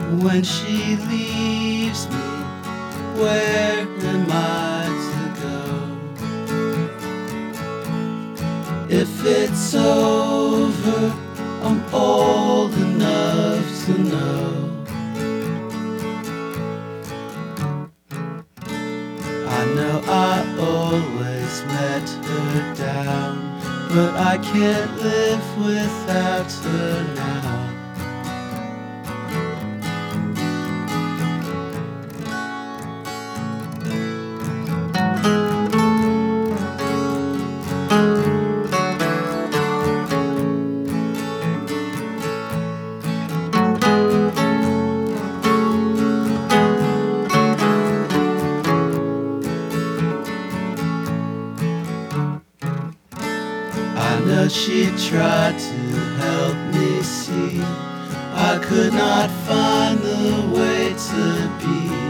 When she leaves me, where am I to go? If it's over, I'm old enough to know. I know I always let her down, but I can't live without her now. I know she tried to help me see I could not find the way to be